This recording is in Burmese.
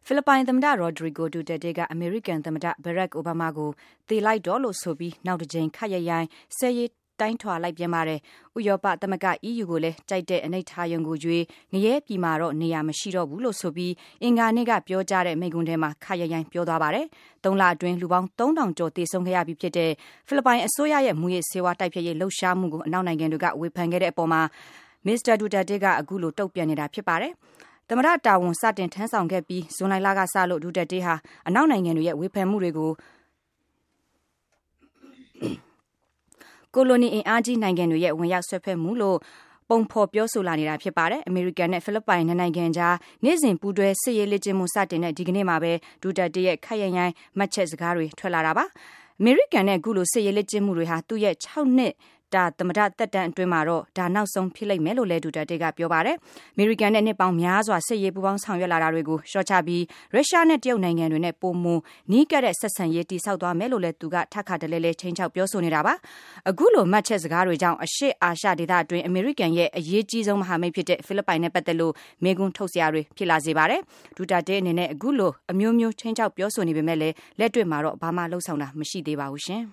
ဖိလစ်ပိုင်သမ္မတ Rodrigo Duterte ကအမေရိကန်သမ္မတ Barack Obama ကိုသေလိုက်တော့လို့ဆိုပြီးနောက်တစ်ကြိမ်ခပ်ရိုင်းဆဲရေးတိုင်းထွာလိုက်ပြန်ပါတယ်။ဥရောပသမဂ္ဂ EU ကိုလည်းကြိုက်တဲ့အနိဋ္ဌာရုံကိုရွေးငရဲပြည်မှာတော့နေရာမရှိတော့ဘူးလို့ဆိုပြီးအင်္ဂါနေ့ကပြောကြားတဲ့မိန့်ခွန်းထဲမှာခပ်ရိုင်းပြောသွားပါတယ်။3 လအတွင်းလူပေါင်း 3000 ကျော်သေဆုံးခဲ့ရပြီးဖြစ်တဲ့ဖိလစ်ပိုင်အစိုးရရဲ့မူရစ်ဆေးဝါးတိုက်ဖျက်ရေးလှုပ်ရှားမှုကိုအနောက်နိုင်ငံတွေကဝေဖန်ခဲ့တဲ့အပေါ်မှာမစ္စတာ Duterte ကအခုလိုတုံ့ပြန်နေတာဖြစ်ပါတယ်။သမ္မတတာဝန်စတင်ထမ်းဆောင်ခဲ့ပြီးဇွန်လကစလို့ဒူတက်တေးဟာအနောက်နိုင်ငံတွေရဲ့ဝေဖန်မှုတွေကိုကိုလိုနီအင်အားကြီးနိုင်ငံတွေရဲ့ဝင်ရောက်ဆွဲဖက်မှုလို့ပုံဖော်ပြောဆိုလာနေတာဖြစ်ပါတယ်။အမေရိကန်နဲ့ဖိလစ်ပိုင်နိုင်ငံကြားနေ့စဉ်ပူးတွဲစစ်ရေးလေ့ကျင့်မှုစတင်တဲ့ဒီကနေ့မှာပဲဒူတက်တေးရဲ့ခပ်ရိုင်းမှတ်ချက်စကားတွေထွက်လာတာပါ။အမေရိကန်နဲ့အခုလိုစစ်ရေးလေ့ကျင့်မှုတွေဟာသူ့ရဲ့6 နှစ်သမ္မတသက်တမ်းအတွင်းမှာတော့ဒါနောက်ဆုံးဖြစ်လိမ့်မယ်လို့လည်းဒူတာတေးကပြောပါတယ်။အမေရိကန်နဲ့နှစ်ပေါင်းများစွာစစ်ရေးပူးပေါင်းဆောင်ရွက်လာတာတွေကိုရှော့ချပြီးရုရှားနဲ့တရုတ်နိုင်ငံတွေနဲ့ပိုမိုနီးကပ်တဲ့ဆက်ဆံရေးတည်ဆောက်သွားမယ်လို့လည်းသူကထပ်ခါတလဲလဲချိန်ချောက်ပြောဆိုနေတာပါ။အခုလိုမှတ်ချက်စကားတွေကြောင့်အရှေ့အာရှဒေသအတွင်းအမေရိကန်ရဲ့အရေးကြီးဆုံးမဟာမိတ်ဖြစ်တဲ့ဖိလစ်ပိုင်နဲ့ပတ်သက်လို့မေးခွန်းထုတ်စရာတွေဖြစ်လာစေပါတယ်။ဒူတာတေးအနေနဲ့အခုလိုအမျိုးမျိုးချိန်ချောက်ပြောဆိုနေပေမဲ့လည်းလက်တွေ့မှာတော့ဘာမှလှုပ်ဆောင်တာမရှိသေးပါဘူးရှင်။